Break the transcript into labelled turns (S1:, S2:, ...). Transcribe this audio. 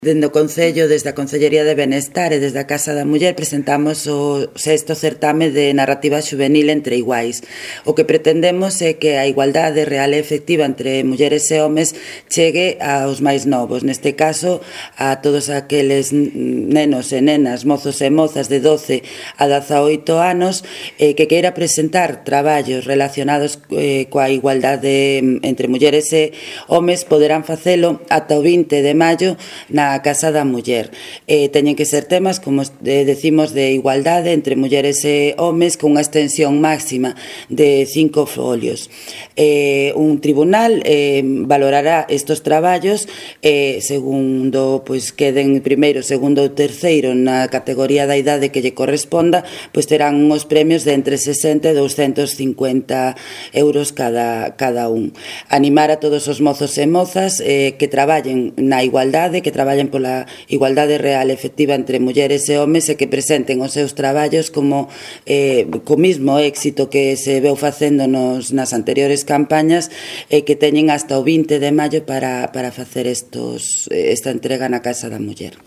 S1: Dende o Concello, desde a Concellería de Benestar e desde a Casa da Muller presentamos o 6º certame de narrativa xuvenil entre iguais. O que pretendemos é que a igualdade real e efectiva entre mulleres e homes chegue aos máis novos, neste caso a todos aqueles nenos e nenas, mozos e mozas de 12 a 18 anos que queira presentar traballos relacionados coa igualdade entre mulleres e homes poderán facelo ata o 20 de maio na Casa da Muller. Teñen que ser temas, como decimos, de igualdade entre mulleres e homes con unha extensión máxima de 5 folios. Un tribunal valorará estes traballos segundo queden primeiro, segundo ou terceiro na categoría da idade que lle corresponda, terán uns premios de entre 60 e 250 euros cada un. Animar a todos os mozos e mozas que traballen na igualdade, que traballen pola igualdade real e efectiva entre mulleres e homes e que presenten os seus traballos como co mismo éxito que se veu facendo nas anteriores campañas e que teñen hasta o 20 de maio para facer esta entrega na Casa da Muller.